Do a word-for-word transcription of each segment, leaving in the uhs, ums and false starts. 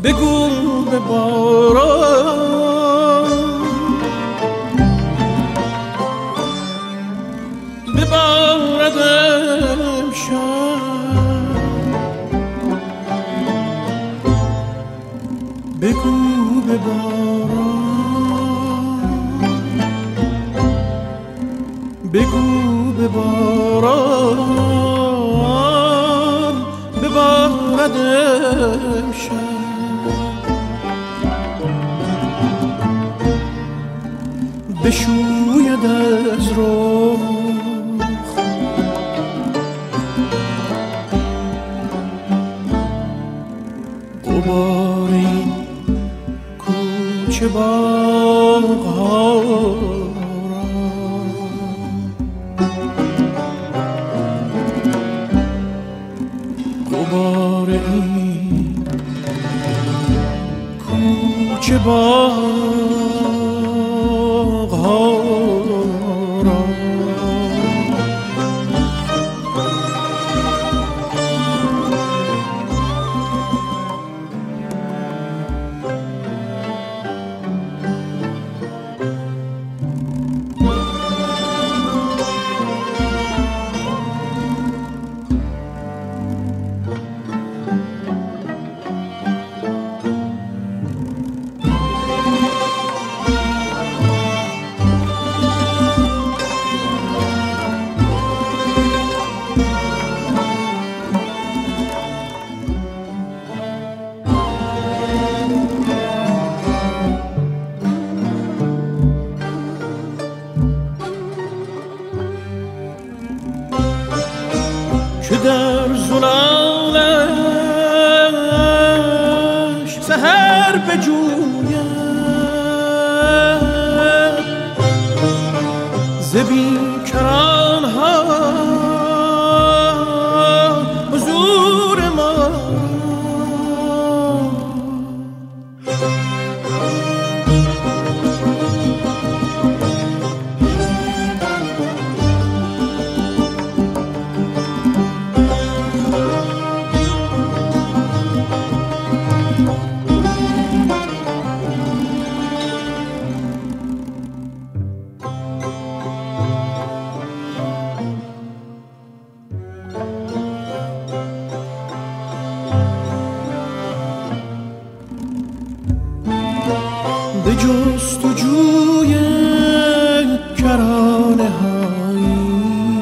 بگو به باران ببارد امشب، بگو به باران بگو به باران ببارد امشب، بشوید از رخ غبار این کوچه باغ‌ها را، غبار این کوچه باغ‌ها را. که در زلالش سحر بجوید ز بیکران‌ها حضور ما. به جستجوی کرانه هایی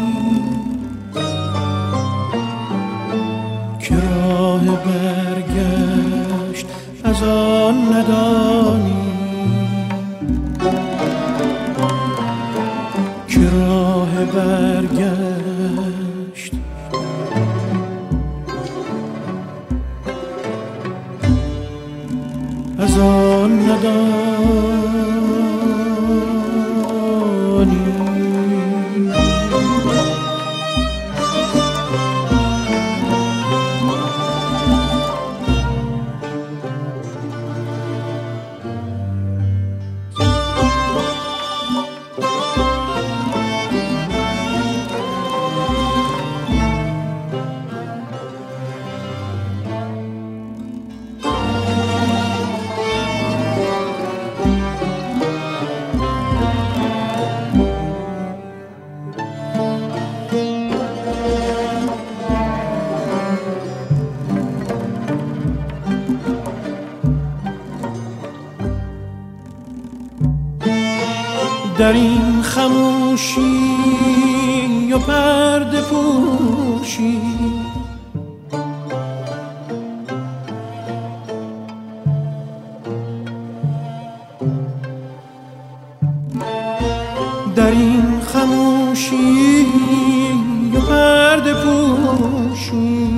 که راه برگشت از آن ندانی، که راه برگشت از آن ندانی. در این خموشی و پرده پوشی در این خموشی و پرده پوشی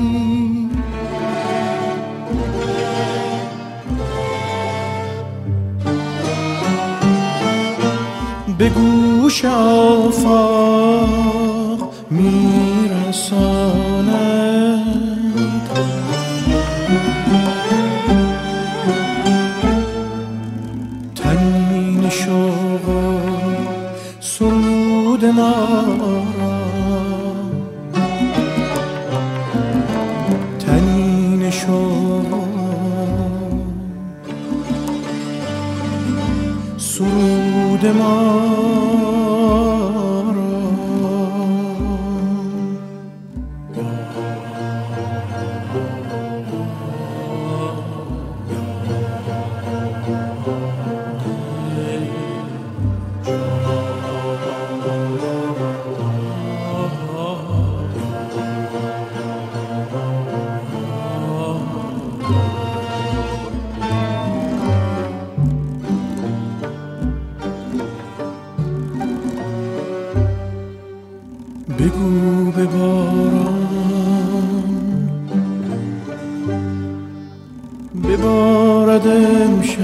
به گوش آفاق میرساند تنین شوق و سرود ما را، تنین شوق یاد ما را بگو به باران ببارد امشب،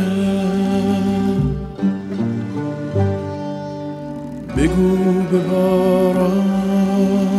بگو به باران